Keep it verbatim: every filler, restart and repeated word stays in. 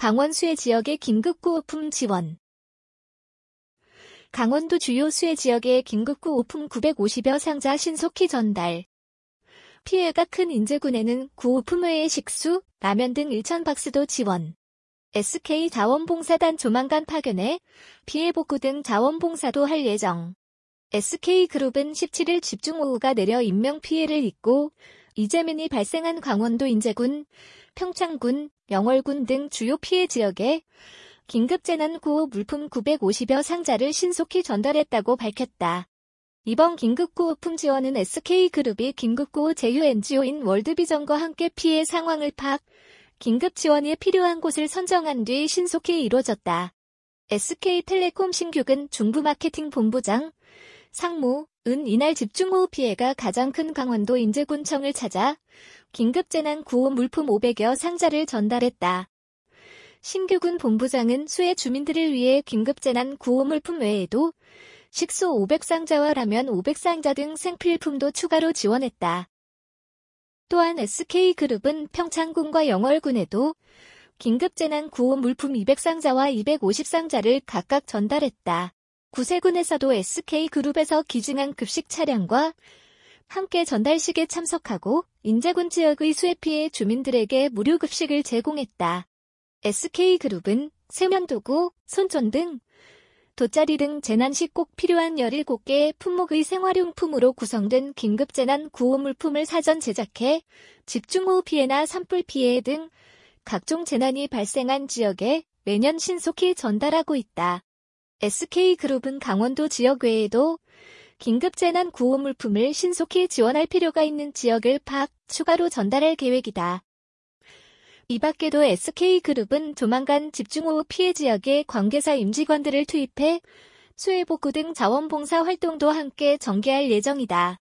강원 수해 지역의 긴급구호품 지원. 강원도 주요 수해 지역의 긴급구호품 구백오십여 상자 신속히 전달. 피해가 큰 인제군에는 구호품 외에 식수, 라면 등 천 박스도 지원. 에스케이 자원봉사단 조만간 파견해 피해 복구 등 자원봉사도 할 예정. 에스케이그룹은 십칠 일 집중호우가 내려 인명피해를 입고 이재민이 발생한 강원도 인제군, 평창군, 영월군 등 주요 피해 지역에 긴급재난구호 물품 구백오십여 상자를 신속히 전달했다고 밝혔다. 이번 긴급구호품 지원은 에스케이그룹이 긴급구호 제휴 엔지오인 월드비전과 함께 피해 상황을 파악, 긴급지원이 필요한 곳을 선정한 뒤 신속히 이루어졌다. 에스케이텔레콤 신규근 중부마케팅 본부장, 상무, 은 이날 집중호우 피해가 가장 큰 강원도 인제군청을 찾아 긴급재난구호 물품 오백여 상자를 전달했다. 신규근 본부장은 수해 주민들을 위해 긴급재난구호 물품 외에도 식수 오백 상자와 라면 오백 상자 등 생필품도 추가로 지원했다. 또한 에스케이그룹은 평창군과 영월군에도 긴급재난구호 물품 이백 상자와 이백오십 상자를 각각 전달했다. 구세군에서도 에스케이그룹에서 기증한 급식 차량과 함께 전달식에 참석하고 인제군 지역의 수해 피해 주민들에게 무료 급식을 제공했다. 에스케이그룹은 세면도구, 손전 등 돗자리 등 재난 시 꼭 필요한 열일곱 개의 품목의 생활용품으로 구성된 긴급재난 구호 물품을 사전 제작해 집중호우 피해나 산불 피해 등 각종 재난이 발생한 지역에 매년 신속히 전달하고 있다. 에스케이그룹은 강원도 지역 외에도 긴급재난 구호 물품을 신속히 지원할 필요가 있는 지역을 파악, 추가로 전달할 계획이다. 이 밖에도 에스케이그룹은 조만간 집중호우 피해 지역에 관계사 임직원들을 투입해 수해 복구 등 자원봉사 활동도 함께 전개할 예정이다.